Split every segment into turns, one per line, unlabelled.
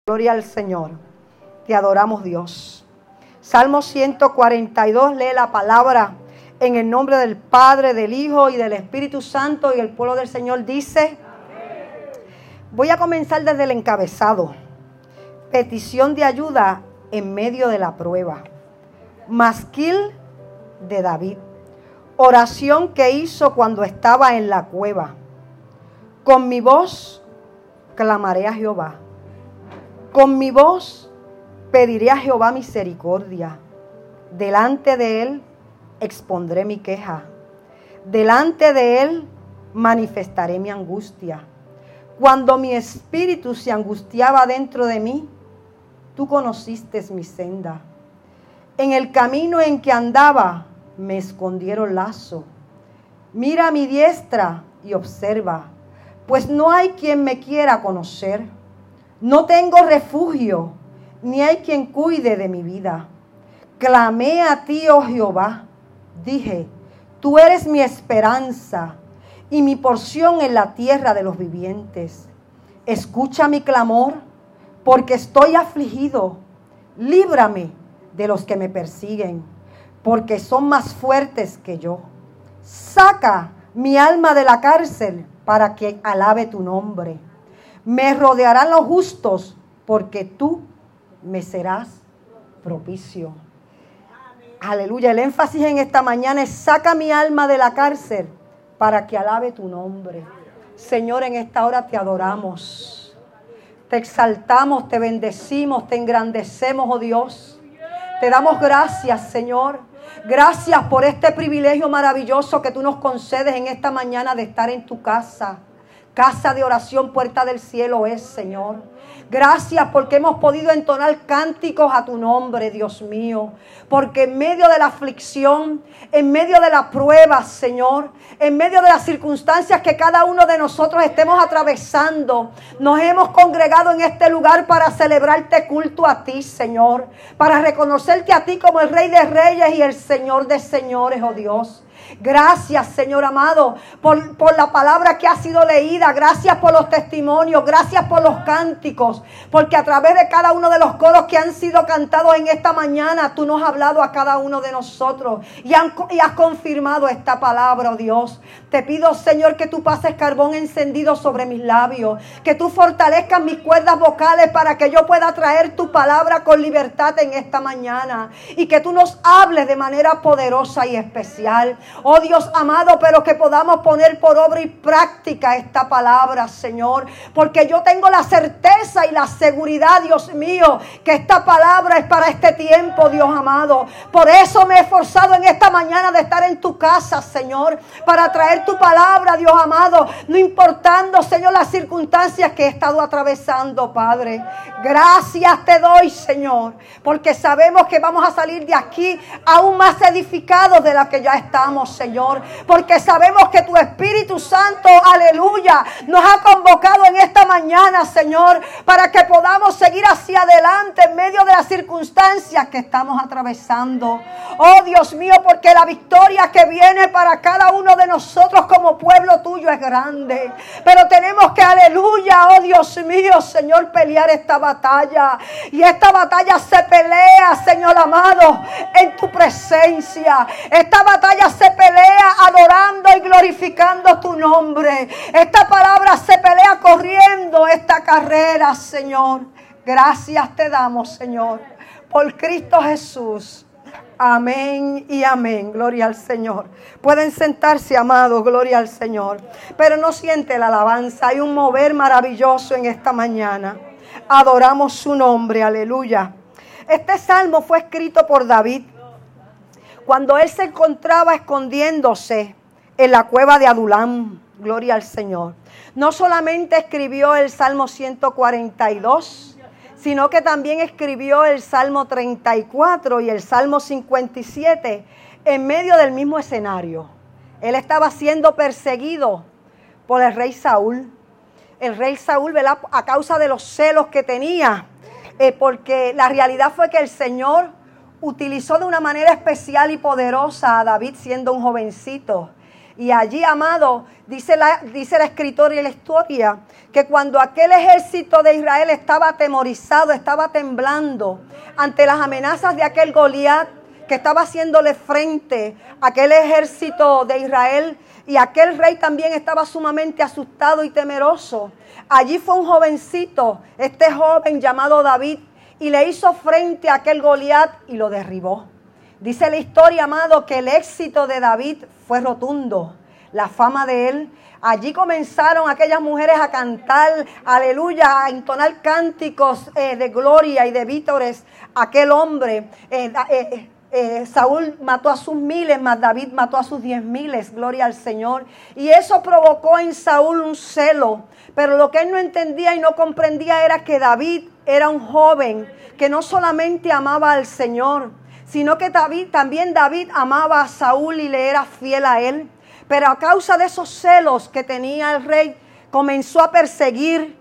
Gloria al Señor. Te adoramos, Dios. Salmo 142, lee la palabra en el nombre del Padre, del Hijo y del Espíritu Santo. Y el pueblo del Señor dice: voy a comenzar desde el encabezado. Petición de ayuda en medio de la prueba. Masquil de David. Oración que hizo cuando estaba en la cueva. Con mi voz clamaré a Jehová. Con mi voz pediré a Jehová misericordia. Delante de él expondré mi queja. Delante de él manifestaré mi angustia. Cuando mi espíritu se angustiaba dentro de mí, tú conociste mi senda. En el camino en que andaba, me escondieron lazo. Mira a mi diestra y observa, pues no hay quien me quiera conocer. No tengo refugio, ni hay quien cuide de mi vida. Clamé a ti, oh Jehová. Dije, tú eres mi esperanza y mi porción en la tierra de los vivientes. Escucha mi clamor, porque estoy afligido. Líbrame de los que me persiguen, porque son más fuertes que yo. Saca mi alma de la cárcel para que alabe tu nombre. Me rodearán los justos, porque tú me serás propicio. Aleluya. El énfasis en esta mañana es: saca mi alma de la cárcel para que alabe tu nombre. Señor, en esta hora te adoramos, te exaltamos, te bendecimos, te engrandecemos, oh Dios. Te damos gracias, Señor. Gracias por este privilegio maravilloso que tú nos concedes en esta mañana de estar en tu casa. Casa de oración, puerta del cielo es, Señor. Gracias porque hemos podido entonar cánticos a tu nombre, Dios mío. Porque en medio de la aflicción, en medio de la prueba, Señor, en medio de las circunstancias que cada uno de nosotros estemos atravesando, nos hemos congregado en este lugar para celebrarte culto a ti, Señor. Para reconocerte a ti como el Rey de Reyes y el Señor de Señores, oh Dios. Gracias, Señor amado, por la palabra que ha sido leída. Gracias por los testimonios. Gracias por los cánticos. Porque a través de cada uno de los coros que han sido cantados en esta mañana, tú nos has hablado a cada uno de nosotros. Y has confirmado esta palabra, oh Dios. Te pido, Señor, que tú pases carbón encendido sobre mis labios. Que tú fortalezcas mis cuerdas vocales para que yo pueda traer tu palabra con libertad en esta mañana. Y que tú nos hables de manera poderosa y especial. Oh Dios amado, pero que podamos poner por obra y práctica esta palabra, Señor. Porque yo tengo la certeza y la seguridad, Dios mío, que esta palabra es para este tiempo, Dios amado. Por eso me he esforzado en esta mañana de estar en tu casa, Señor, para traer tu palabra, Dios amado. No importando, Señor, las circunstancias que he estado atravesando, Padre. Gracias te doy, Señor, porque sabemos que vamos a salir de aquí aún más edificados de la que ya estamos, Señor, porque sabemos que tu Espíritu Santo, aleluya, nos ha convocado en esta mañana, Señor, para que podamos seguir hacia adelante en medio de las circunstancias que estamos atravesando. Oh Dios mío, porque la victoria que viene para cada uno de nosotros como pueblo tuyo es grande, pero tenemos que, aleluya, oh Dios mío, Señor, pelear esta batalla, y esta batalla se pelea, Señor amado, en tu presencia. Esta batalla se pelea adorando y glorificando tu nombre. Esta palabra se pelea corriendo esta carrera, Señor. Gracias te damos, Señor, por Cristo Jesús. Amén y amén. Gloria al Señor. Pueden sentarse, amados. Gloria al Señor. Pero no siente la alabanza. Hay un mover maravilloso en esta mañana. Adoramos su nombre. Aleluya. Este salmo fue escrito por David cuando él se encontraba escondiéndose en la cueva de Adulam. Gloria al Señor. No solamente escribió el Salmo 142, sino que también escribió el Salmo 34 y el Salmo 57 en medio del mismo escenario. Él estaba siendo perseguido por el rey Saúl. El rey Saúl, ¿verdad?, a causa de los celos que tenía, porque la realidad fue que el Señor utilizó de una manera especial y poderosa a David siendo un jovencito. Y allí, amado, dice la escritora y la historia, que cuando aquel ejército de Israel estaba atemorizado, estaba temblando ante las amenazas de aquel Goliat que estaba haciéndole frente a aquel ejército de Israel, y aquel rey también estaba sumamente asustado y temeroso. Allí fue un jovencito, este joven llamado David, y le hizo frente a aquel Goliat y lo derribó. Dice la historia, amado, que el éxito de David fue rotundo. La fama de él. Allí comenzaron aquellas mujeres a cantar, aleluya, a entonar cánticos de gloria y de vítores a aquel hombre. Saúl mató a sus 1000, mas David mató a sus 10,000, gloria al Señor. Y eso provocó en Saúl un celo. Pero lo que él no entendía y no comprendía era que David era un joven que no solamente amaba al Señor, sino que también David amaba a Saúl y le era fiel a él. Pero a causa de esos celos que tenía el rey, comenzó a perseguir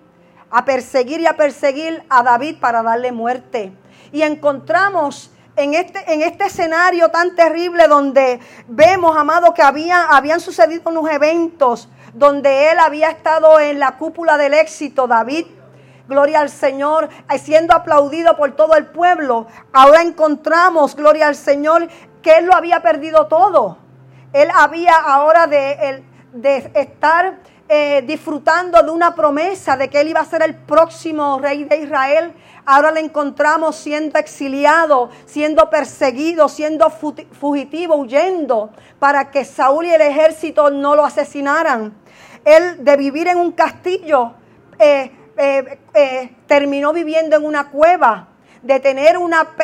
a David para darle muerte. Y encontramos en este escenario tan terrible donde vemos, amado, que habían sucedido unos eventos donde él había estado en la cúpula del éxito, David, gloria al Señor, siendo aplaudido por todo el pueblo. Ahora encontramos, gloria al Señor, que él lo había perdido todo. Él había ahora de estar disfrutando de una promesa de que él iba a ser el próximo rey de Israel. Ahora le encontramos siendo exiliado, siendo perseguido, siendo fugitivo, huyendo para que Saúl y el ejército no lo asesinaran. Él, de vivir en un castillo, terminó viviendo en una cueva, de tener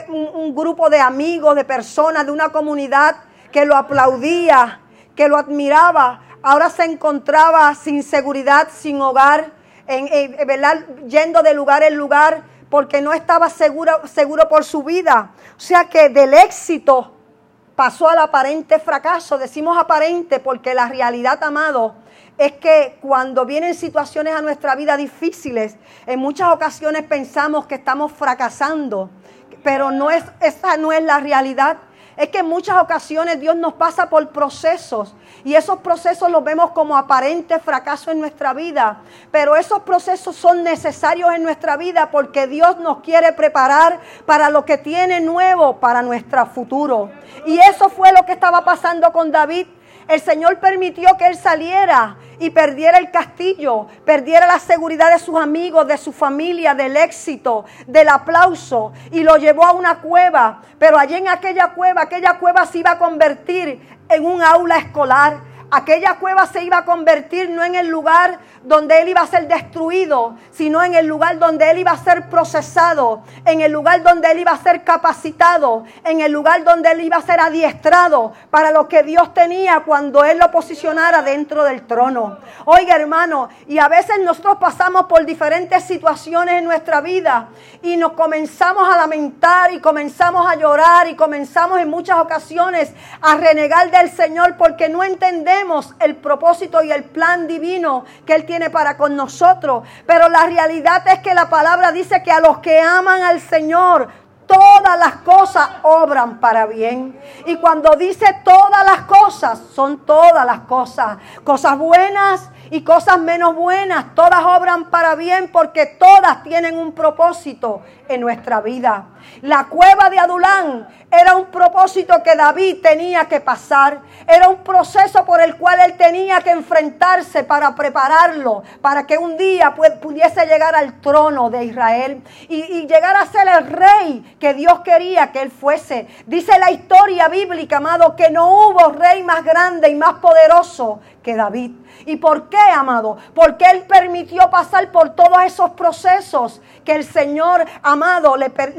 un grupo de amigos, de personas, de una comunidad que lo aplaudía, que lo admiraba. Ahora se encontraba sin seguridad, sin hogar, ¿verdad? Yendo de lugar en lugar porque no estaba seguro por su vida. O sea que del éxito pasó al aparente fracaso. Decimos aparente porque la realidad, amado, es que cuando vienen situaciones a nuestra vida difíciles, en muchas ocasiones pensamos que estamos fracasando, pero esa no es la realidad. Es que en muchas ocasiones Dios nos pasa por procesos y esos procesos los vemos como aparente fracaso en nuestra vida, pero esos procesos son necesarios en nuestra vida porque Dios nos quiere preparar para lo que tiene nuevo para nuestro futuro. Y eso fue lo que estaba pasando con David. El Señor permitió que él saliera y perdiera el castillo, perdiera la seguridad de sus amigos, de su familia, del éxito, del aplauso, y lo llevó a una cueva. Pero allí en aquella cueva se iba a convertir en un aula escolar. Aquella cueva se iba a convertir no en el lugar donde él iba a ser destruido, sino en el lugar donde él iba a ser procesado, en el lugar donde él iba a ser capacitado, en el lugar donde él iba a ser adiestrado para lo que Dios tenía cuando él lo posicionara dentro del trono. Oiga, hermano, y a veces nosotros pasamos por diferentes situaciones en nuestra vida y nos comenzamos a lamentar y comenzamos a llorar y comenzamos en muchas ocasiones a renegar del Señor porque no entendemos el propósito y el plan divino que Él tiene para con nosotros. Pero la realidad es que la palabra dice que a los que aman al Señor, todas las cosas obran para bien. Y cuando dice todas las cosas, son todas las cosas. Cosas buenas y cosas menos buenas, todas obran para bien porque todas tienen un propósito en nuestra vida. La cueva de Adulán era un propósito que David tenía que pasar. Era un proceso por el cual él tenía que enfrentarse para prepararlo, para que un día pudiese llegar al trono de Israel y llegar a ser el rey que Dios quería que él fuese. Dice la historia bíblica, amado, que no hubo rey más grande y más poderoso que David. ¿Y por qué, amado? Porque él permitió pasar por todos esos procesos que el Señor, amado,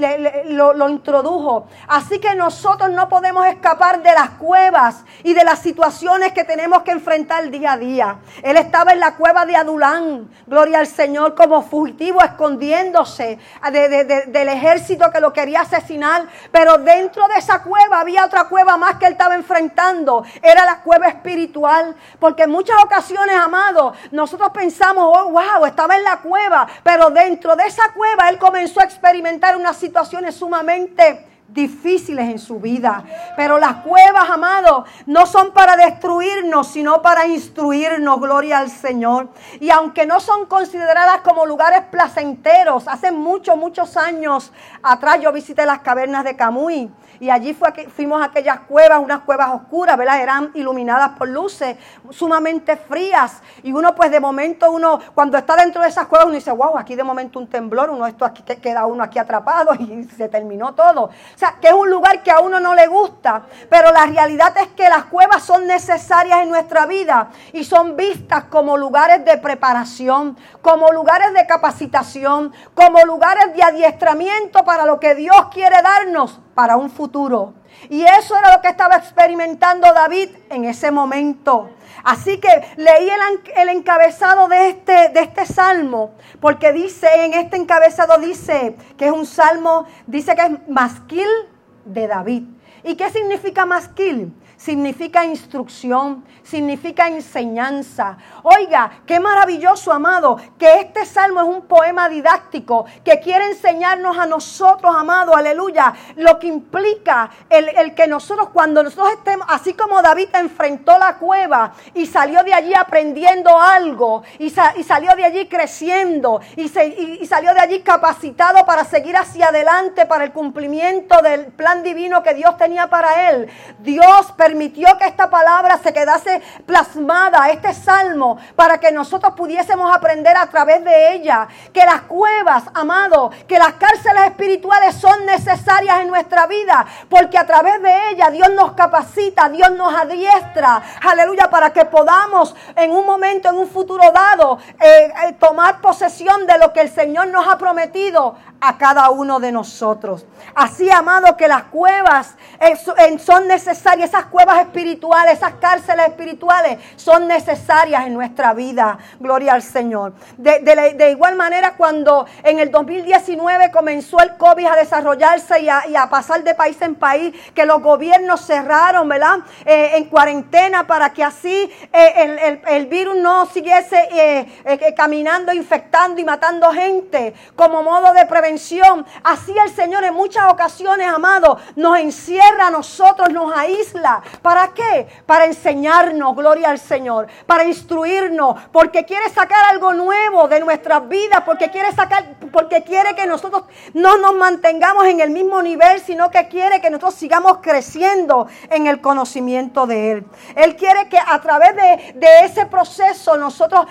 lo introdujo. Así que nosotros no podemos escapar de las cuevas y de las situaciones que tenemos que enfrentar día a día. Él estaba en la cueva de Adulán, gloria al Señor, como fugitivo, escondiéndose del ejército que lo quería asesinar. Pero dentro de esa cueva había otra cueva más que él estaba enfrentando. Era la cueva espiritual. Porque en muchas ocasiones, amados, nosotros pensamos, oh, wow, estaba en la cueva. Pero dentro de esa cueva él comenzó a experimentar unas situaciones sumamente difíciles en su vida. Pero las cuevas, amados, no son para destruirnos, sino para instruirnos. Gloria al Señor. Y aunque no son consideradas como lugares placenteros, hace muchos años atrás yo visité las cavernas de Camuy. Y allí fuimos a aquellas cuevas, unas cuevas oscuras, ¿verdad? Eran iluminadas por luces sumamente frías. Y uno, pues de momento, cuando está dentro de esas cuevas, uno dice, wow, aquí de momento un temblor, esto aquí queda uno aquí atrapado y se terminó todo. O sea, que es un lugar que a uno no le gusta. Pero la realidad es que las cuevas son necesarias en nuestra vida y son vistas como lugares de preparación, como lugares de capacitación, como lugares de adiestramiento para lo que Dios quiere darnos para un futuro. Y eso era lo que estaba experimentando David en ese momento. Así que leí el encabezado de este salmo, porque dice, en este encabezado dice que es un salmo, dice que es masquil de David. ¿Y qué significa masquil? Significa instrucción, significa enseñanza. Oiga, qué maravilloso, amado, que este salmo es un poema didáctico que quiere enseñarnos a nosotros, amado, aleluya, lo que implica el que nosotros, cuando nosotros estemos, así como David enfrentó la cueva y salió de allí aprendiendo algo, y salió de allí creciendo, y salió de allí capacitado para seguir hacia adelante, para el cumplimiento del plan divino que Dios tenía para él. Dios permitió que esta palabra se quedase plasmada, este salmo, para que nosotros pudiésemos aprender a través de ella que las cuevas, amado, que las cárceles espirituales son necesarias en nuestra vida, porque a través de ella Dios nos capacita, Dios nos adiestra, aleluya, para que podamos en un momento, en un futuro dado, tomar posesión de lo que el Señor nos ha prometido a cada uno de nosotros. Así, amado, que las cuevas son necesarias, esas cuevas espirituales, esas cárceles espirituales son necesarias en nuestra vida. Gloria al Señor. De igual manera, cuando en el 2019 comenzó el COVID a desarrollarse y a pasar de país en país, que los gobiernos cerraron, ¿verdad? En cuarentena, para que así el virus no siguiese caminando, infectando y matando gente como modo de prevención. Así el Señor en muchas ocasiones, amado, nos encierra a nosotros, nos aísla. ¿Para qué? Para enseñarnos, gloria al Señor, para instruirnos, porque quiere sacar algo nuevo de nuestras vidas, porque quiere que nosotros no nos mantengamos en el mismo nivel, sino que quiere que nosotros sigamos creciendo en el conocimiento de Él. Él quiere que a través de ese proceso nosotros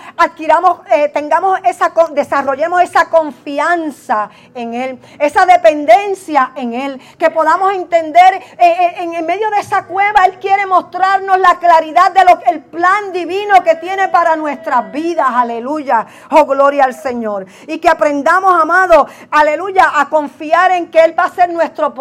desarrollemos esa confianza en Él, esa dependencia en Él, que podamos entender en medio de esa cueva. Él quiere mostrarnos la claridad de el plan divino que tiene para nuestras vidas, aleluya, oh gloria al Señor, y que aprendamos, amado, aleluya, a confiar en que Él va a ser nuestro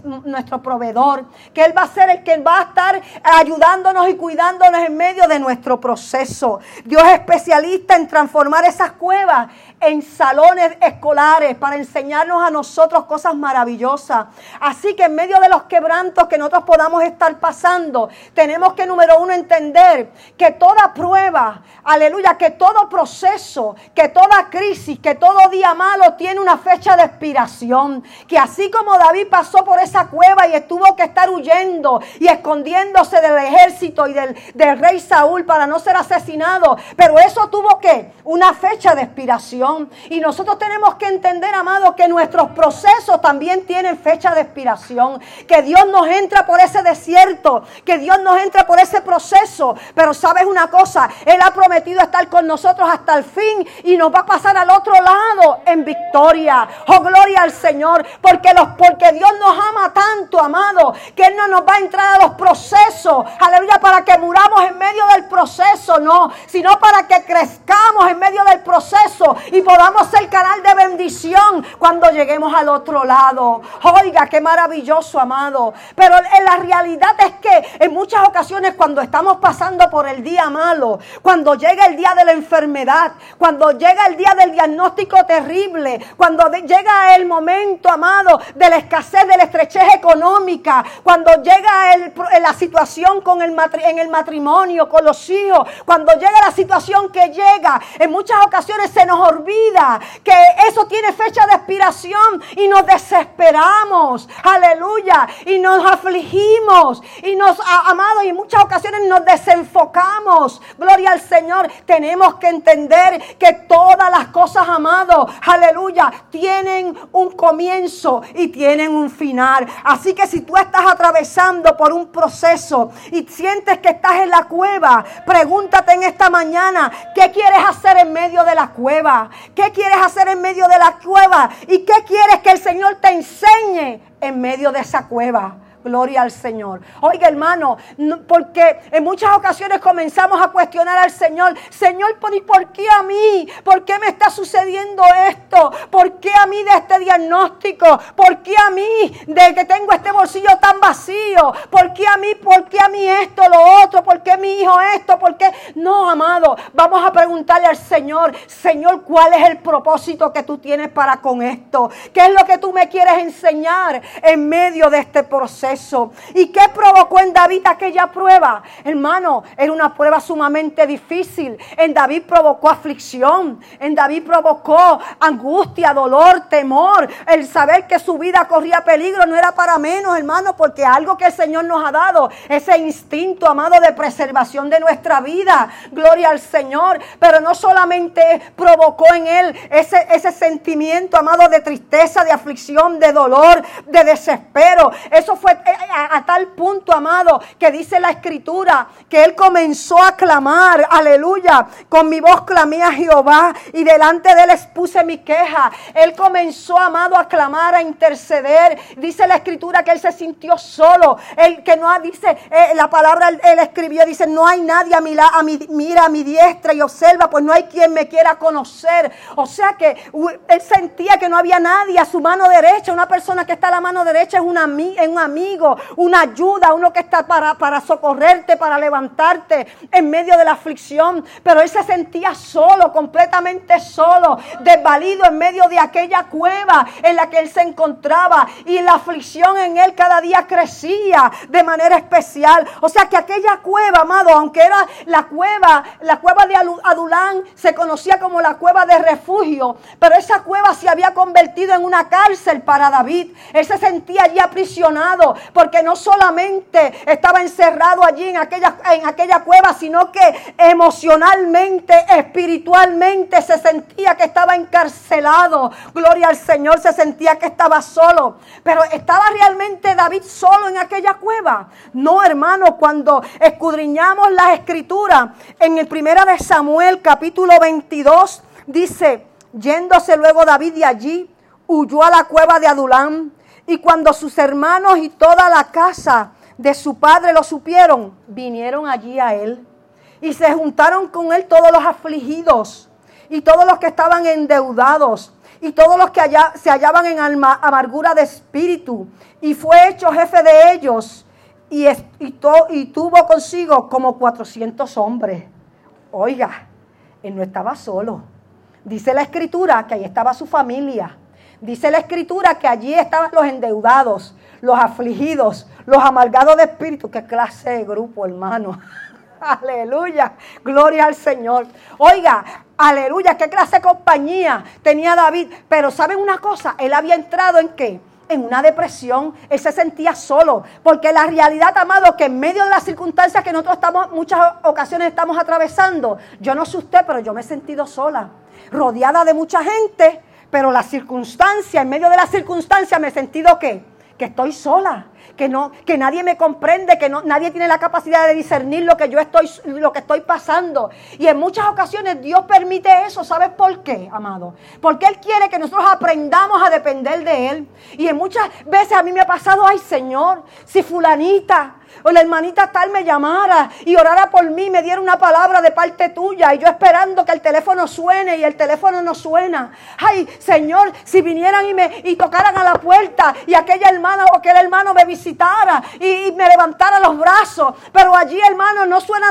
proveedor, que Él va a ser el que va a estar ayudándonos y cuidándonos en medio de nuestro proceso. Dios es especialista en transformar esas cuevas en salones escolares para enseñarnos a nosotros cosas maravillosas. Así que en medio de los quebrantos que nosotros podamos estar pasando, tenemos que, número uno, entender que toda prueba, aleluya, que todo proceso, que toda crisis, que todo día malo tiene una fecha de expiración. Que así como David pasó por esa cueva y tuvo que estar huyendo y escondiéndose del ejército y del rey Saúl para no ser asesinado, pero eso tuvo una fecha de expiración. Y nosotros tenemos que entender, amado, que nuestros procesos también tienen fecha de expiración. Que Dios nos entra por ese desierto, que Dios nos entra por ese proceso. Pero sabes una cosa, Él ha prometido estar con nosotros hasta el fin y nos va a pasar al otro lado en victoria. Oh, gloria al Señor, porque Dios nos ama tanto, amado, que Él no nos va a entrar a los procesos, aleluya, para que muramos en medio del proceso, no, sino para que crezcamos en medio del proceso y podamos ser canal de bendición cuando lleguemos al otro lado. Oiga, qué maravilloso, amado. Pero la realidad es que en muchas ocasiones, cuando estamos pasando por el día malo, cuando llega el día de la enfermedad, cuando llega el día del diagnóstico terrible, cuando llega el momento, amado, de la escasez, de la estrechez económica, cuando llega la situación en el matrimonio, con los hijos, cuando llega la situación que llega, en muchas ocasiones se nos olvida vida que eso tiene fecha de expiración y nos desesperamos, aleluya, y nos afligimos y amado, y en muchas ocasiones nos desenfocamos. Gloria al Señor. Tenemos que entender que todas las cosas, amado, aleluya, tienen un comienzo y tienen un final. Así que si tú estás atravesando por un proceso y sientes que estás en la cueva, pregúntate en esta mañana, ¿qué quieres hacer en medio de la cueva? ¿Qué quieres hacer en medio de la cueva? ¿Y qué quieres que el Señor te enseñe en medio de esa cueva? Gloria al Señor. Oiga, hermano, porque en muchas ocasiones comenzamos a cuestionar al Señor. Señor, ¿y por qué a mí? ¿Por qué me está sucediendo esto? ¿Por qué a mí de este diagnóstico? ¿Por qué a mí de que tengo este bolsillo tan vacío? ¿Por qué a mí esto, lo otro? ¿Por qué mi hijo esto? ¿Por qué? No, amado, vamos a preguntarle al Señor, Señor, ¿cuál es el propósito que tú tienes para con esto? ¿Qué es lo que tú me quieres enseñar en medio de este proceso? ¿Y qué provocó en David aquella prueba? Hermano, era una prueba sumamente difícil. En David provocó aflicción. En David provocó angustia, dolor, temor. El saber que su vida corría peligro no era para menos, hermano, porque algo que el Señor nos ha dado, ese instinto, amado, de preservación de nuestra vida. Gloria al Señor. Pero no solamente provocó en él ese sentimiento, amado, de tristeza, de aflicción, de dolor, de desespero. Eso fue a tal punto, amado, que dice la Escritura que él comenzó a clamar, aleluya, con mi voz clamé a Jehová y delante de él expuse mi queja. Él comenzó, amado, a clamar, a interceder. Dice la Escritura que él se sintió solo. Él que no dice, la palabra él escribió, dice, no hay nadie mira a mi diestra y observa, pues no hay quien me quiera conocer. O sea que él sentía que no había nadie a su mano derecha. Una persona que está a la mano derecha es un amigo, una ayuda, uno que está para socorrerte, para levantarte en medio de la aflicción. Pero él se sentía solo, completamente solo, desvalido en medio de aquella cueva en la que él se encontraba, y la aflicción en él cada día crecía de manera especial. O sea que aquella cueva, amado, aunque era la cueva de Adulán, se conocía como la cueva de refugio, pero esa cueva se había convertido en una cárcel para David. Él se sentía allí aprisionado, porque no solamente estaba encerrado allí en aquella cueva, sino que emocionalmente, espiritualmente se sentía que estaba encarcelado. Gloria al Señor, se sentía que estaba solo. Pero ¿estaba realmente David solo en aquella cueva? No, hermano, cuando escudriñamos las Escrituras, en el 1 de Samuel, capítulo 22, dice, yéndose luego David de allí, huyó a la cueva de Adulán. Y cuando sus hermanos y toda la casa de su padre lo supieron, vinieron allí a él. Y se juntaron con él todos los afligidos y todos los que estaban endeudados y todos los que se hallaban en amargura de espíritu. Y fue hecho jefe de ellos y tuvo consigo como 400 hombres. Oiga, él no estaba solo. Dice la Escritura que ahí estaba su familia. Dice la Escritura que allí estaban los endeudados, los afligidos, los amargados de espíritu. ¿Qué clase de grupo, hermano? Aleluya, gloria al Señor. Oiga, aleluya, qué clase de compañía tenía David. Pero ¿saben una cosa? Él había entrado ¿en qué? En una depresión. Él se sentía solo, porque la realidad, amado, que en medio de las circunstancias que nosotros muchas ocasiones estamos atravesando, yo no sé usted, pero yo me he sentido sola, rodeada de mucha gente. Pero la circunstancia, en medio de la circunstancia me he sentido que estoy sola, que nadie me comprende, nadie tiene la capacidad de discernir lo que estoy pasando. Y en muchas ocasiones Dios permite eso. ¿Sabes por qué, amado? Porque Él quiere que nosotros aprendamos a depender de Él. Y en muchas veces a mí me ha pasado, ay Señor, si fulanita o la hermanita tal me llamara y orara por mí, me diera una palabra de parte tuya, y yo esperando que el teléfono suene y el teléfono no suena. Ay Señor, si vinieran y tocaran a la puerta y aquella hermana o aquel hermano me visitara y me levantara los brazos. Pero allí, hermano, no suena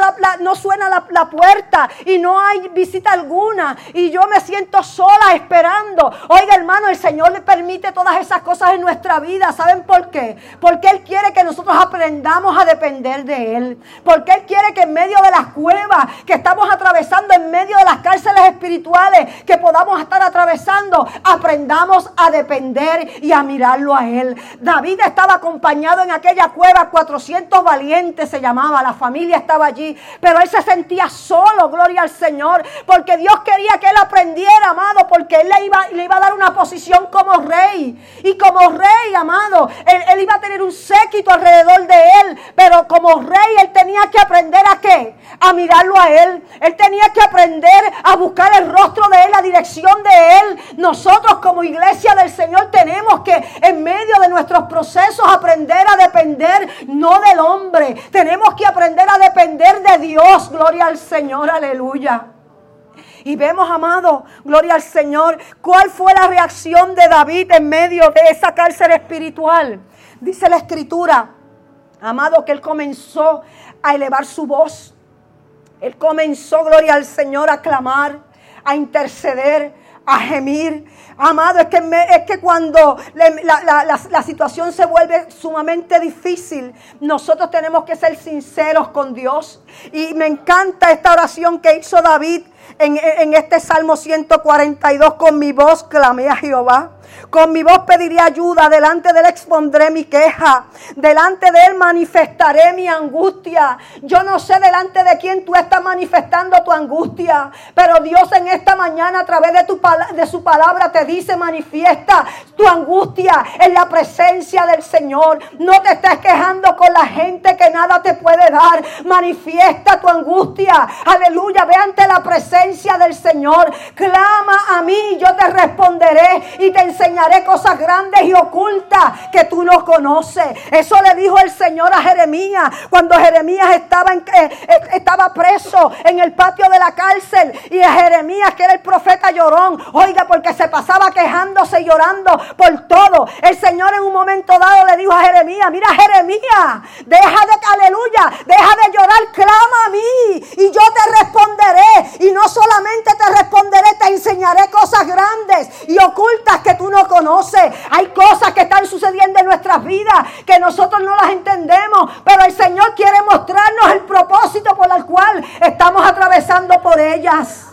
la puerta y no hay visita alguna. Y yo me siento sola esperando. Oiga, hermano, el Señor le permite todas esas cosas en nuestra vida. ¿Saben por qué? Porque Él quiere que nosotros aprendamos a depender de Él. Porque Él quiere que en medio de las cuevas que estamos atravesando, en medio de las cárceles espirituales que podamos estar atravesando, aprendamos a depender y a mirarlo a Él. David estaba acompañado en aquella cueva, 400 valientes se llamaba, la familia estaba allí, pero él se sentía solo, gloria al Señor, porque Dios quería que él aprendiera, amado, porque él le iba a dar una posición como rey, y como rey, amado, él iba a tener un séquito alrededor de él, pero como rey él tenía que aprender ¿a qué? A mirarlo a él. Él tenía que aprender a buscar el rostro de él, la dirección de él. Nosotros como iglesia del Señor tenemos que en medio de nuestros procesos aprender a depender no del hombre. Tenemos que aprender a depender de Dios. Gloria al Señor, aleluya. Y vemos, amado, gloria al Señor, cuál fue la reacción de David en medio de esa cárcel espiritual. Dice la Escritura, amado, que él comenzó a elevar su voz. Él comenzó, gloria al Señor, a clamar, a interceder, a gemir. Amado, es que cuando la situación se vuelve sumamente difícil, nosotros tenemos que ser sinceros con Dios. Y me encanta esta oración que hizo David en este Salmo 142. Con mi voz clamé a Jehová. Con mi voz pediré ayuda, delante de él expondré mi queja, delante de él manifestaré mi angustia. Yo no sé delante de quién tú estás manifestando tu angustia, pero Dios en esta mañana a través de su palabra te dice: manifiesta tu angustia en la presencia del Señor. No te estés quejando con la gente que nada te puede dar. Manifiesta tu angustia, aleluya, ve ante la presencia del Señor. Clama a mí, yo te responderé y te enseñaré cosas grandes y ocultas que tú no conoces. Eso le dijo el Señor a Jeremías cuando Jeremías estaba preso en el patio de la cárcel, y a Jeremías, que era el profeta llorón, oiga, porque se pasaba quejándose y llorando por todo. El Señor en un momento dado le dijo a Jeremías: mira, Jeremías, deja de llorar, clama a mí y yo te responderé, y no solamente te responderé, te enseñaré cosas grandes y ocultas que tú no conoces. Hay cosas que están sucediendo en nuestras vidas que nosotros no las entendemos, pero el Señor quiere mostrarnos el propósito por el cual estamos atravesando por ellas.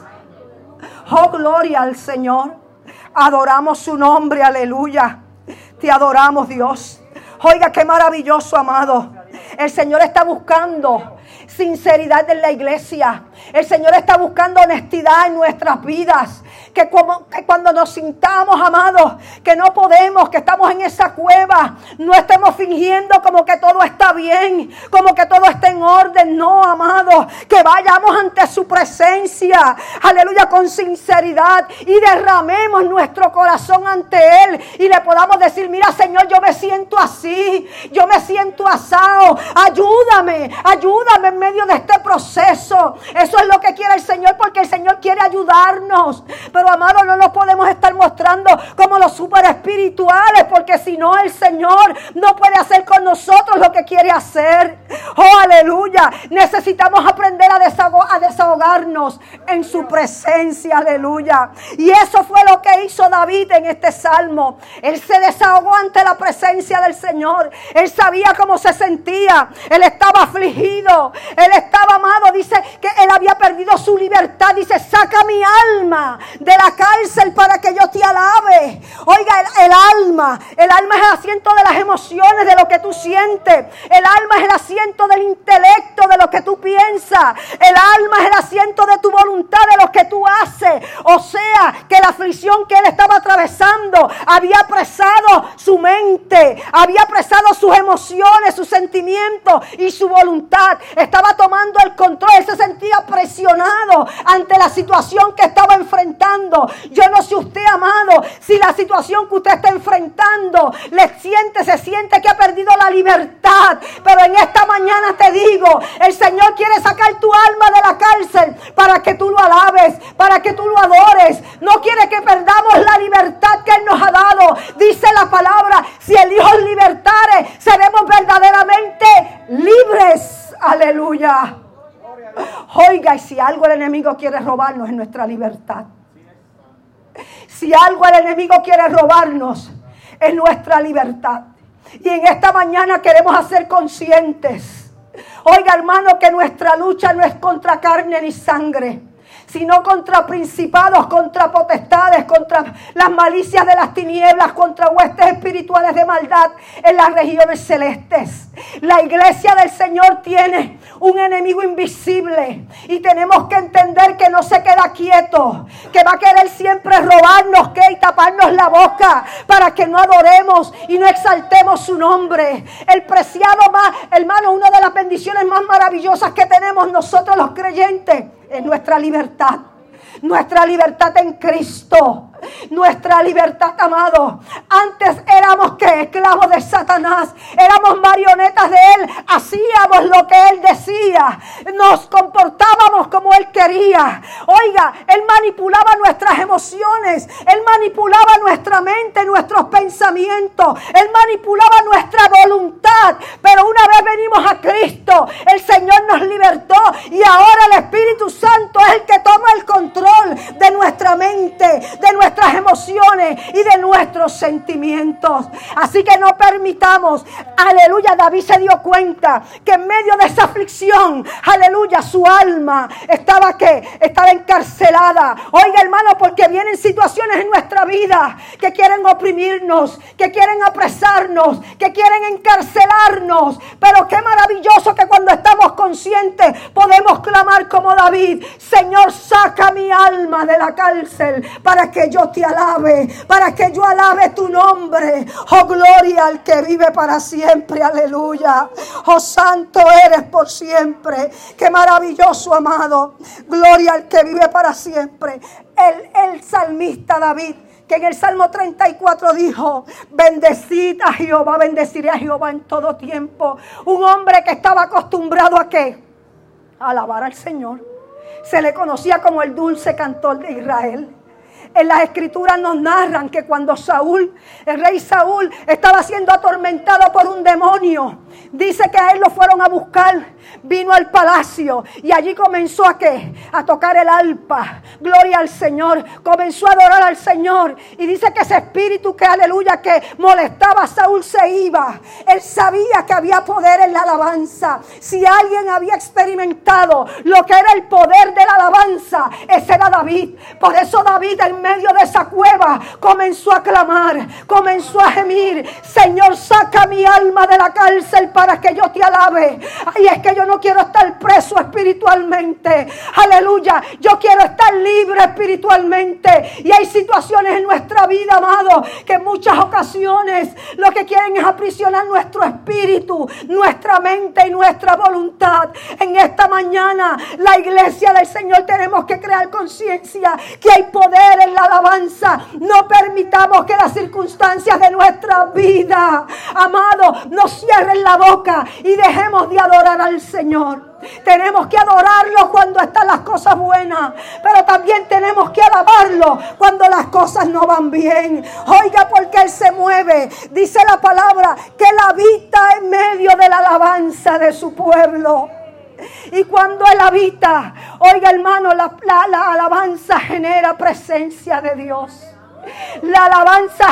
Oh, gloria al Señor. Adoramos su nombre, aleluya. Te adoramos, Dios. Oiga, qué maravilloso, amado. El Señor está buscando sinceridad en la iglesia. El Señor está buscando honestidad en nuestras vidas. Que cuando nos sintamos, amados, que no podemos, que estamos en esa cueva, no estemos fingiendo como que todo está bien, como que todo está en orden. No, amados, que vayamos ante su presencia, aleluya, con sinceridad, y derramemos nuestro corazón ante Él y le podamos decir: mira, Señor, yo me siento así, yo me siento asado, ayúdame en medio de este proceso. Eso es lo que quiere el Señor, porque el Señor quiere ayudarnos. Pero, amado, no nos podemos estar mostrando como los super espirituales, porque si no, el Señor no puede hacer con nosotros lo que quiere hacer. Oh, aleluya. Necesitamos aprender a desahogarnos en su presencia, aleluya. Y eso fue lo que hizo David en este salmo. Él se desahogó ante la presencia del Señor. Él sabía cómo se sentía. Él estaba afligido. Él estaba, amado, dice que él había perdido su libertad. Dice: saca mi alma de la cárcel para que yo te alabe. Oiga, el alma es el asiento de las emociones, de lo que tú sientes. El alma es el asiento del intelecto, de lo que tú piensas. El alma es el asiento de tu voluntad, de lo que tú haces. O sea, que la aflicción que él estaba atravesando había apresado su mente, había apresado sus emociones, sus sentimientos y su voluntad. Estaba tomando el control. Él se sentía presionado ante la situación que estaba enfrentando. Yo no sé usted, amado, si la situación que usted está enfrentando se siente que ha perdido la libertad. Pero en esta mañana te digo, el Señor quiere sacar tu alma de la cárcel para que tú lo alabes, para que tú lo adores. No quiere que perdamos la libertad que Él nos ha dado. Dice la palabra: si el Hijo libertare, seremos Aleluya. Oiga, y si algo el enemigo quiere robarnos es nuestra libertad. Si algo el enemigo quiere robarnos es nuestra libertad. Y en esta mañana queremos hacer conscientes. Oiga, hermano, que nuestra lucha no es contra carne ni sangre, sino contra principados, contra potestades, contra las malicias de las tinieblas, contra huestes espirituales de maldad en las regiones celestes. La iglesia del Señor tiene un enemigo invisible y tenemos que entender que no se queda quieto, que va a querer siempre robarnos y taparnos la boca para que no adoremos y no exaltemos su nombre. El preciado más, hermano, una de las bendiciones más maravillosas que tenemos nosotros los creyentes es nuestra libertad. Nuestra libertad en Cristo. Nuestra libertad, amado. Antes éramos esclavos de Satanás. Éramos marionetas de él. Hacíamos lo que él decía. Nos comportábamos como él quería. Oiga, él manipulaba nuestras emociones. Él manipulaba nuestra mente, nuestros pensamientos. Él manipulaba nuestra voluntad. Pero una vez venimos a Cristo, el Señor nos libertó. Y ahora el Espíritu Santo es el que toma el control de nuestra mente, de nuestras emociones y de nuestros sentimientos. Así que no permitamos, aleluya, David se dio cuenta que en medio de esa aflicción, aleluya, su alma estaba encarcelada. Oiga, hermano, porque vienen situaciones en nuestra vida que quieren oprimirnos, que quieren apresarnos, que quieren encarcelarnos. Pero qué maravilloso que cuando estamos conscientes podemos clamar como David: Señor, saca mi alma de la cárcel para que yo te alabe, para que yo alabe tu nombre. Oh, gloria al que vive para siempre, aleluya. Oh, santo eres por siempre. Qué maravilloso, amado. Gloria al que vive para siempre. El salmista David, que en el Salmo 34 dijo: bendecid a Jehová, bendeciré a Jehová en todo tiempo. Un hombre que estaba acostumbrado ¿a qué? A alabar al Señor. Se le conocía como el dulce cantor de Israel. En las escrituras nos narran que cuando el rey Saúl, estaba siendo atormentado por un demonio, dice que a él lo fueron a buscar, vino al palacio y allí comenzó ¿a qué? A tocar el arpa, gloria al Señor, comenzó a adorar al Señor y dice que ese espíritu que aleluya, que molestaba a Saúl se iba. Él sabía que había poder en la alabanza. Si alguien había experimentado lo que era el poder de la alabanza, ese era David. Por eso David, en medio de esa cueva, comenzó a clamar, comenzó a gemir: Señor, saca mi alma de la cárcel para que yo te alabe. Ay, es que yo no quiero estar preso espiritualmente, aleluya, yo quiero estar libre espiritualmente. Y hay situaciones en nuestra vida, amado, que en muchas ocasiones lo que quieren es aprisionar nuestro espíritu, nuestra mente y nuestra voluntad. En esta mañana, la iglesia del Señor, tenemos que crear conciencia que hay poder en la alabanza. No permitamos que las circunstancias de nuestra vida, amado, nos cierren la boca y dejemos de adorar al Señor. Tenemos que adorarlo cuando están las cosas buenas, pero también tenemos que alabarlo cuando las cosas no van bien. Oiga, porque Él se mueve. Dice la palabra que Él habita en medio de la alabanza de su pueblo. Y cuando Él habita, oiga, hermano, la alabanza genera presencia de Dios. La alabanza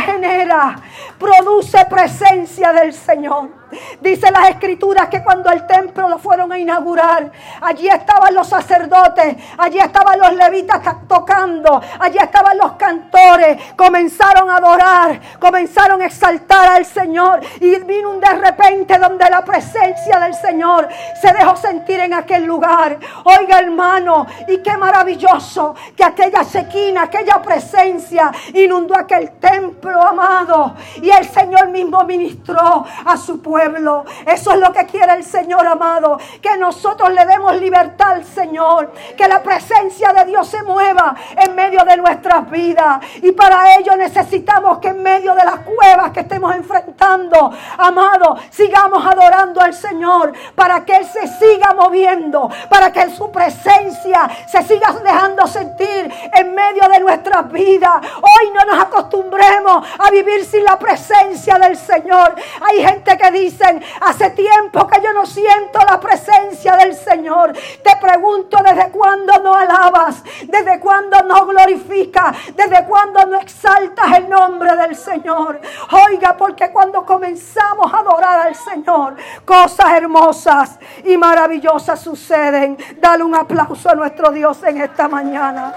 produce presencia del Señor. Dice las escrituras que cuando el templo lo fueron a inaugurar, allí estaban los sacerdotes, allí estaban los levitas tocando, allí estaban los cantores, comenzaron a adorar, comenzaron a exaltar al Señor, y vino un de repente donde la presencia del Señor se dejó sentir en aquel lugar. Oiga, hermano, y qué maravilloso que aquella shekinah, aquella presencia inundó aquel templo, amado, y el Señor mismo ministró a su pueblo. Eso es lo que quiere el Señor, amado, que nosotros le demos libertad al Señor, que la presencia de Dios se mueva en medio de nuestras vidas, y para ello necesitamos que en medio de las cuevas que estemos enfrentando, amado, sigamos adorando al Señor, para que Él se siga moviendo, para que su presencia se siga dejando sentir en medio de nuestras vidas. Hoy no nos acostumbremos a vivir sin la presencia del Señor. Hay gente que dice: dicen, hace tiempo que yo no siento la presencia del Señor. Te pregunto, ¿desde cuándo no alabas? ¿Desde cuándo no glorificas? ¿Desde cuándo no exaltas el nombre del Señor? Oiga, porque cuando comenzamos a adorar al Señor, cosas hermosas y maravillosas suceden. Dale un aplauso a nuestro Dios en esta mañana.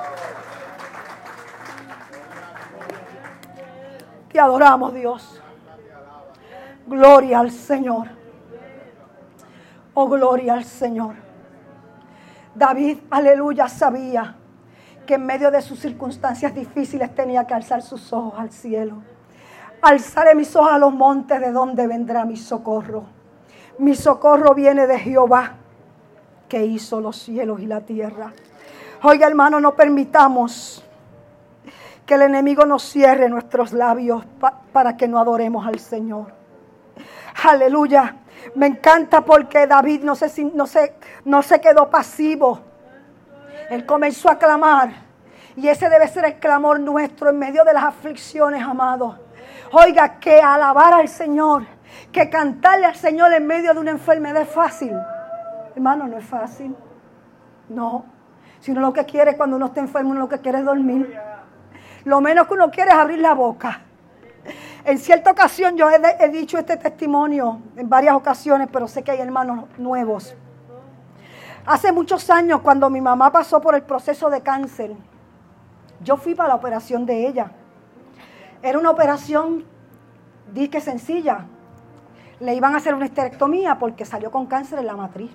Te adoramos, Dios. Gloria al Señor. Oh, gloria al Señor. David, aleluya, sabía que en medio de sus circunstancias difíciles tenía que alzar sus ojos al cielo. Alzaré mis ojos a los montes, ¿de donde vendrá mi socorro? Mi socorro viene de Jehová, que hizo los cielos y la tierra. Oiga, hermano, no permitamos que el enemigo nos cierre nuestros labios para que no adoremos al Señor. Aleluya. Me encanta porque David no se quedó pasivo. Él comenzó a clamar. Y ese debe ser el clamor nuestro en medio de las aflicciones, amados. Oiga, que alabar al Señor, que cantarle al Señor en medio de una enfermedad es fácil. Hermano, no es fácil. No. Si uno lo que quiere cuando uno está enfermo, uno lo que quiere es dormir. Lo menos que uno quiere es abrir la boca. En cierta ocasión yo he dicho este testimonio en varias ocasiones, pero sé que hay hermanos nuevos. Hace muchos años, cuando mi mamá pasó por el proceso de cáncer, yo fui para la operación de ella. Era una operación, dije, sencilla. Le iban a hacer una histerectomía porque salió con cáncer en la matriz.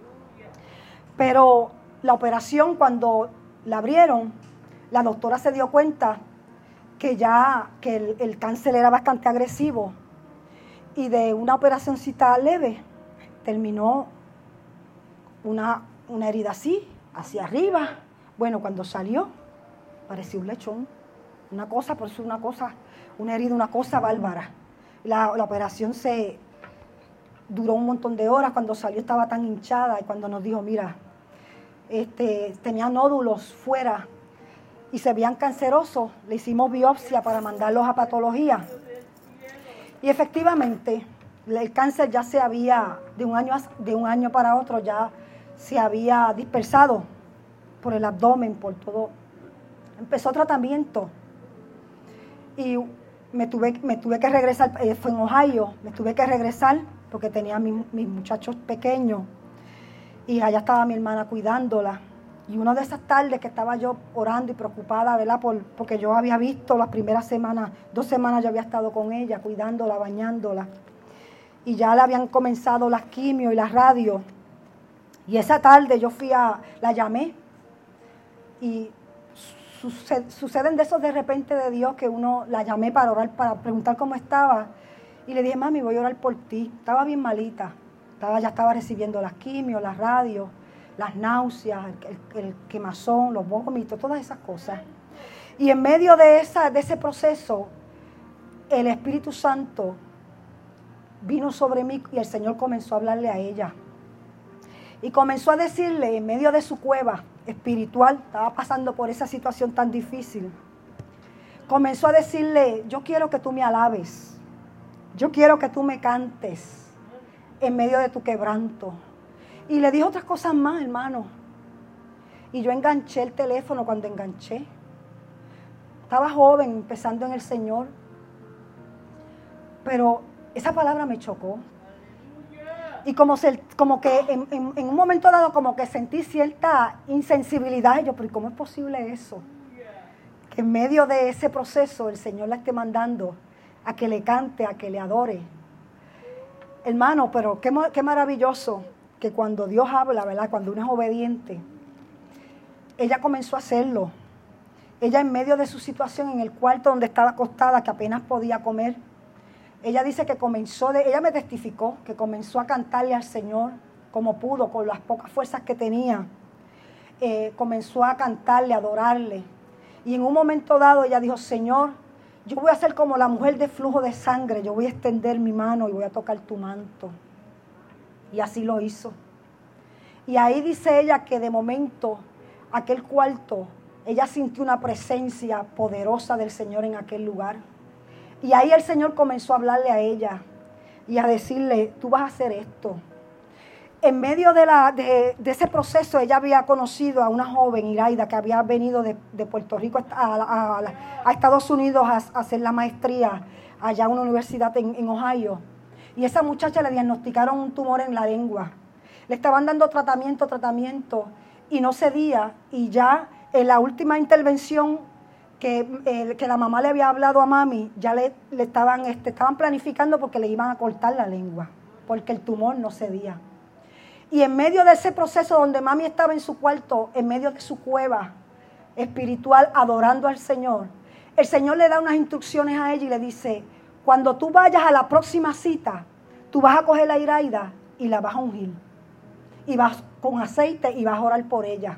Pero la operación, cuando la abrieron, la doctora se dio cuenta que el cáncer era bastante agresivo y de una operacióncita leve terminó una herida así, hacia arriba. Bueno, cuando salió, parecía un lechón. Una herida, una cosa bárbara. La operación duró un montón de horas. Cuando salió estaba tan hinchada y cuando nos dijo, mira, tenía nódulos fuera y se veían cancerosos, le hicimos biopsia para mandarlos a patología. Y efectivamente, el cáncer ya se había, de un año para otro, ya se había dispersado por el abdomen, por todo. Empezó tratamiento y me tuve que regresar, fue en Ohio, me tuve que regresar porque tenía a mis muchachos pequeños y allá estaba mi hermana cuidándola. Y una de esas tardes que estaba yo orando y preocupada, ¿verdad? Porque yo había visto las primeras semanas, 2 semanas yo había estado con ella, cuidándola, bañándola. Y ya le habían comenzado las quimio y las radios. Y esa tarde yo la llamé. Y suceden de esos de repente de Dios que uno la llamé para orar, para preguntar cómo estaba. Y le dije, mami, voy a orar por ti. Estaba bien malita. Ya estaba recibiendo las quimio, las radios, las náuseas, el quemazón, los vómitos, todas esas cosas. Y en medio de ese proceso, el Espíritu Santo vino sobre mí y el Señor comenzó a hablarle a ella. Y comenzó a decirle, en medio de su cueva espiritual, estaba pasando por esa situación tan difícil, comenzó a decirle, yo quiero que tú me alabes, yo quiero que tú me cantes en medio de tu quebranto. Y le dijo otras cosas más, hermano. Y yo enganché el teléfono cuando enganché. Estaba joven, empezando en el Señor. Pero esa palabra me chocó. Y como que en un momento dado como que sentí cierta insensibilidad. Y yo, pero ¿cómo es posible eso? Que en medio de ese proceso el Señor la esté mandando a que le cante, a que le adore. Hermano, pero qué maravilloso que cuando Dios habla, ¿verdad? Cuando uno es obediente, ella comenzó a hacerlo. Ella en medio de su situación en el cuarto donde estaba acostada, que apenas podía comer, ella dice que ella me testificó que comenzó a cantarle al Señor como pudo, con las pocas fuerzas que tenía. Comenzó a cantarle, a adorarle. Y en un momento dado ella dijo, Señor, yo voy a ser como la mujer de flujo de sangre, yo voy a extender mi mano y voy a tocar tu manto. Y así lo hizo. Y ahí dice ella que de momento, aquel cuarto, ella sintió una presencia poderosa del Señor en aquel lugar. Y ahí el Señor comenzó a hablarle a ella y a decirle, tú vas a hacer esto. En medio de ese proceso, ella había conocido a una joven, Iraida, que había venido de Puerto Rico a Estados Unidos a hacer la maestría allá en una universidad en Ohio. Y esa muchacha le diagnosticaron un tumor en la lengua. Le estaban dando tratamiento, y no cedía. Y ya en la última intervención que la mamá le había hablado a mami, ya le estaban planificando porque le iban a cortar la lengua, porque el tumor no cedía. Y en medio de ese proceso donde mami estaba en su cuarto, en medio de su cueva espiritual, adorando al Señor, el Señor le da unas instrucciones a ella y le dice, cuando tú vayas a la próxima cita, tú vas a coger a Iraida y la vas a ungir. Y vas con aceite y vas a orar por ella.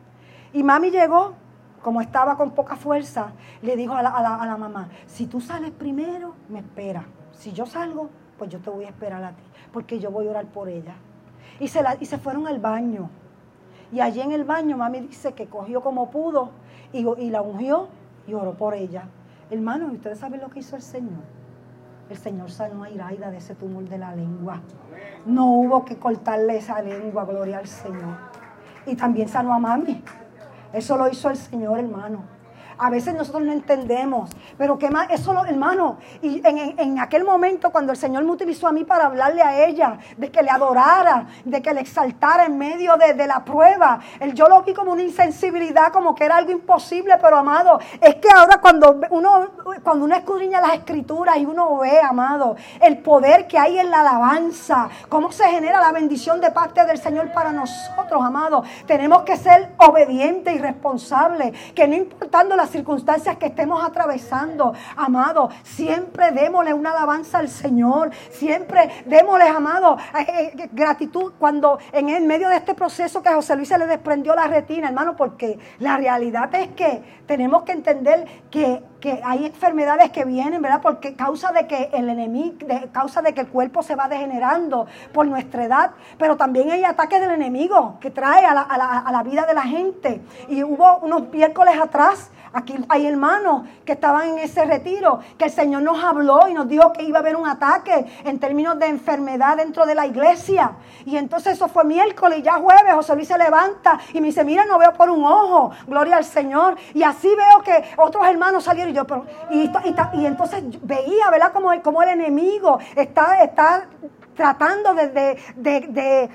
Y mami llegó, como estaba con poca fuerza, le dijo a la mamá, si tú sales primero, me esperas. Si yo salgo, pues yo te voy a esperar a ti, porque yo voy a orar por ella. Y se fueron al baño. Y allí en el baño, mami dice que cogió como pudo y la ungió y oró por ella. Hermanos, ¿ustedes saben lo que hizo el Señor? El Señor sanó a Iraida de ese tumor de la lengua. No hubo que cortarle esa lengua, gloria al Señor. Y también sanó a mami. Eso lo hizo el Señor, hermano. A veces nosotros no entendemos, pero qué más, eso, hermano, y en aquel momento cuando el Señor me utilizó a mí para hablarle a ella, de que le adorara, de que le exaltara en medio de la prueba, yo lo vi como una insensibilidad, como que era algo imposible, pero amado, es que ahora cuando uno escudriña las Escrituras y uno ve, amado, el poder que hay en la alabanza, cómo se genera la bendición de parte del Señor para nosotros, amado, tenemos que ser obedientes y responsables, que no importando las circunstancias que estemos atravesando, amado, siempre démosle una alabanza al Señor, siempre démosle, amado, gratitud cuando en el medio de este proceso que a José Luis se le desprendió la retina, hermano, porque la realidad es que tenemos que entender que hay enfermedades que vienen, ¿verdad? Porque causa de que el enemigo, causa de que el cuerpo se va degenerando por nuestra edad, pero también hay ataques del enemigo que trae a la vida de la gente. Y hubo unos miércoles atrás, aquí hay hermanos que estaban en ese retiro, que el Señor nos habló y nos dijo que iba a haber un ataque en términos de enfermedad dentro de la iglesia. Y entonces eso fue miércoles, y ya jueves José Luis se levanta y me dice, mira, no veo por un ojo, gloria al Señor. Y así veo que otros hermanos salieron y entonces veía, ¿verdad? Como el enemigo está tratando de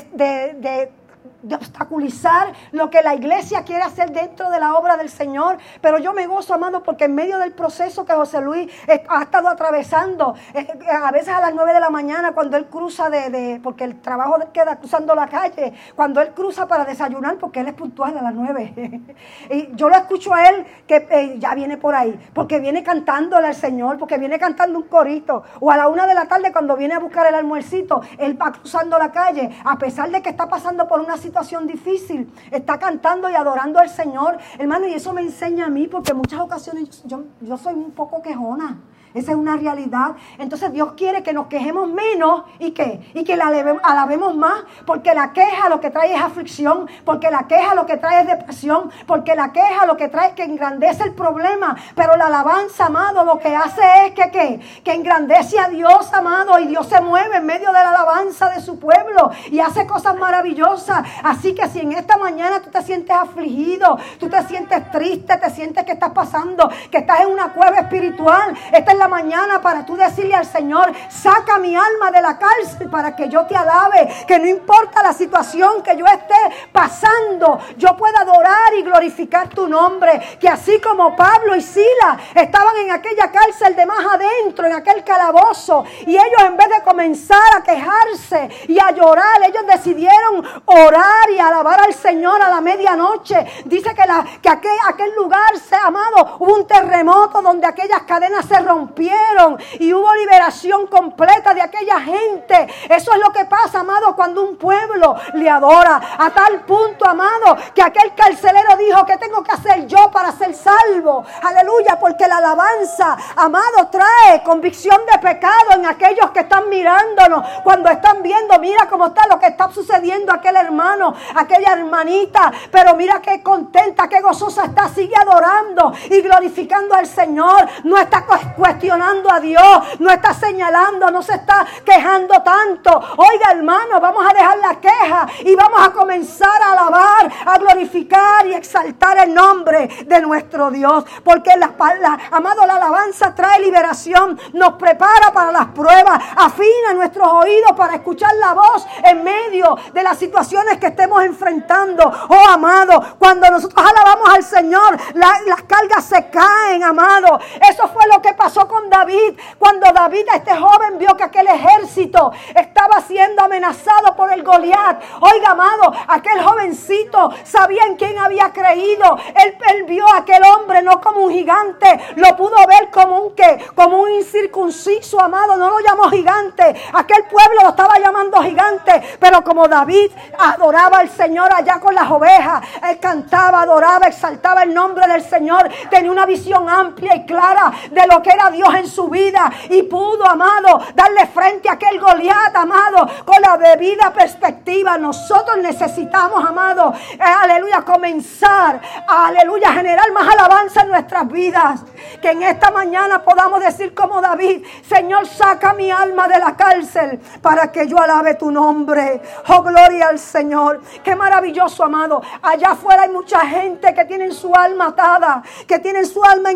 obstaculizar lo que la iglesia quiere hacer dentro de la obra del Señor. Pero yo me gozo, amado, porque en medio del proceso que José Luis ha estado atravesando, a veces a las 9 de la mañana cuando él cruza porque el trabajo queda cruzando la calle, cuando él cruza para desayunar, porque él es puntual a las 9 y yo lo escucho a él que ya viene por ahí, porque viene cantándole al Señor, porque viene cantando un corito, o a la 1 de la tarde cuando viene a buscar el almuercito, él va cruzando la calle, a pesar de que está pasando por una situación difícil, está cantando y adorando al Señor, hermano, y eso me enseña a mí, porque en muchas ocasiones yo soy un poco quejona. Esa es una realidad. Entonces Dios quiere que nos quejemos menos y que la alabemos más, porque la queja lo que trae es aflicción, porque la queja lo que trae es depresión, porque la queja lo que trae es que engrandece el problema, pero la alabanza, amado, lo que hace es que engrandece a Dios, amado, y Dios se mueve en medio de la alabanza de su pueblo y hace cosas maravillosas. Así que si en esta mañana tú te sientes afligido, tú te sientes triste, te sientes que estás pasando, que estás en una cueva espiritual, esta es la mañana para tú decirle al Señor, saca mi alma de la cárcel para que yo te alabe, que no importa la situación que yo esté pasando, yo pueda adorar y glorificar tu nombre, que así como Pablo y Silas estaban en aquella cárcel de más adentro, en aquel calabozo, y ellos en vez de comenzar a quejarse y a llorar, ellos decidieron orar y alabar al Señor a la medianoche. Dice que aquel lugar, amado, hubo un terremoto donde aquellas cadenas se rompieron y hubo liberación completa de aquella gente. Eso es lo que pasa, amado, cuando un pueblo le adora, a tal punto, amado, que aquel carcelero dijo, ¿qué tengo que hacer yo para ser salvo? Aleluya, porque la alabanza, amado, trae convicción de pecado en aquellos que están mirándonos, cuando están viendo, mira cómo está lo que está sucediendo aquel hermano, aquella hermanita, pero mira qué contenta, qué gozosa está, sigue adorando y glorificando al Señor. No está cuestionando cuestionando a Dios, no está señalando, no se está quejando tanto. Oiga, hermano, vamos a dejar la queja y vamos a comenzar a alabar, a glorificar y exaltar el nombre de nuestro Dios. Porque amado, la alabanza trae liberación, nos prepara para las pruebas, afina nuestros oídos para escuchar la voz en medio de las situaciones que estemos enfrentando. Oh, amado, cuando nosotros alabamos al Señor, las cargas se caen, amado. Eso fue lo que pasó con David. Cuando David, este joven, vio que aquel ejército estaba siendo amenazado por el Goliat. Oiga, amado, aquel jovencito sabía en quién había creído. Él vio a aquel hombre no como un gigante, lo pudo ver como un incircunciso, amado. No lo llamó gigante. Aquel pueblo lo estaba llamando gigante. Pero como David adoraba al Señor allá con las ovejas, él cantaba, adoraba, exaltaba el nombre del Señor. Tenía una visión amplia y clara de lo que era Dios en su vida. Y pudo, amado, darle frente a aquel Goliat, amado, con la debida perspectiva. Nosotros necesitamos, amado, aleluya, comenzar, aleluya, generar más alabanza en nuestras vidas. Que en esta mañana podamos decir como David: Señor, saca mi alma de la cárcel para que yo alabe tu nombre. Oh, gloria al Señor. Qué maravilloso, amado. Allá afuera hay mucha gente que tienen su alma atada, que tienen su alma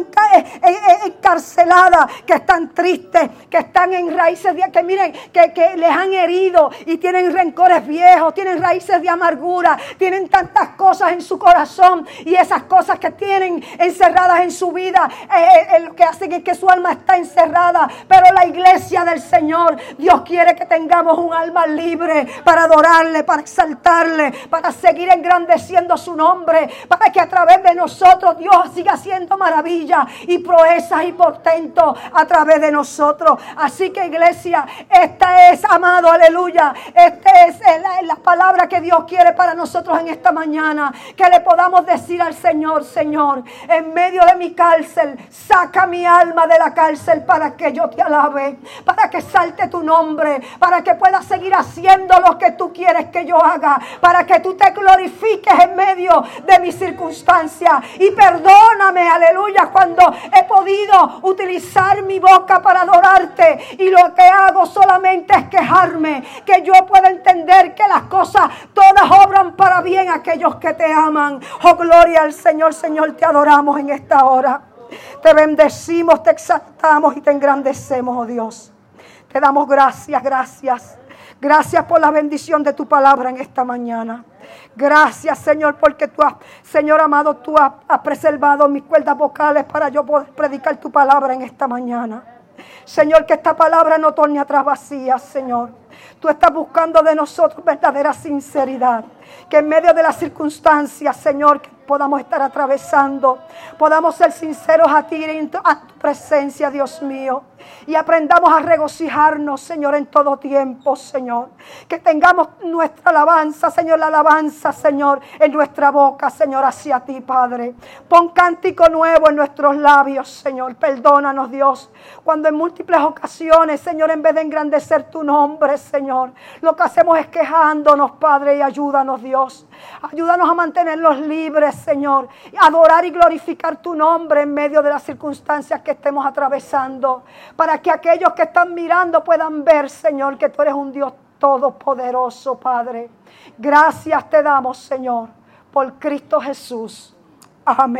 encarcelada, que están tristes, que están en raíces que miren, que les han herido y tienen rencores viejos, tienen raíces de amargura, tienen tantas cosas en su corazón, y esas cosas que tienen encerradas en su vida, lo que hacen es que su alma está encerrada. Pero la iglesia del Señor, Dios quiere que tengamos un alma libre para adorarle, para exaltarle, para seguir engrandeciendo su nombre, para que a través de nosotros Dios siga haciendo maravillas y proezas y portentos a través de nosotros. Así que, iglesia, esta es, amado, aleluya, esta es la palabra que Dios quiere para nosotros en esta mañana. Que le podamos decir al Señor: Señor, en medio de mi cárcel, saca mi alma de la cárcel para que yo te alabe, para que salte tu nombre, para que pueda seguir haciendo lo que tú quieres que yo haga, para que tú te glorifiques en medio de mis circunstancias. Y perdóname, aleluya, cuando he podido utilizar mi boca para adorarte y lo que hago solamente es quejarme. Que yo pueda entender que las cosas todas obran para bien a aquellos que te aman. Oh, gloria al Señor. Señor, te adoramos en esta hora. Te bendecimos, te exaltamos y te engrandecemos, oh Dios. Te damos gracias, gracias. Gracias por la bendición de tu palabra en esta mañana. Gracias, Señor, porque tú has, Señor amado, tú has preservado mis cuerdas vocales para yo poder predicar tu palabra en esta mañana. Señor, que esta palabra no torne atrás vacía, Señor. Tú estás buscando de nosotros verdadera sinceridad. Que en medio de las circunstancias, Señor, que podamos estar atravesando, podamos ser sinceros a ti, a tu presencia, Dios mío. Y aprendamos a regocijarnos, Señor, en todo tiempo, Señor. Que tengamos nuestra alabanza, Señor, la alabanza, Señor, en nuestra boca, Señor, hacia ti, Padre. Pon cántico nuevo en nuestros labios, Señor. Perdónanos, Dios, cuando en múltiples ocasiones, Señor, en vez de engrandecer tu nombre, Señor, lo que hacemos es quejándonos, Padre, y ayúdanos, Dios. Ayúdanos a mantenernos libres, Señor, adorar y glorificar tu nombre en medio de las circunstancias que estemos atravesando, para que aquellos que están mirando puedan ver, Señor, que tú eres un Dios todopoderoso, Padre. Gracias te damos, Señor, por Cristo Jesús. Amén.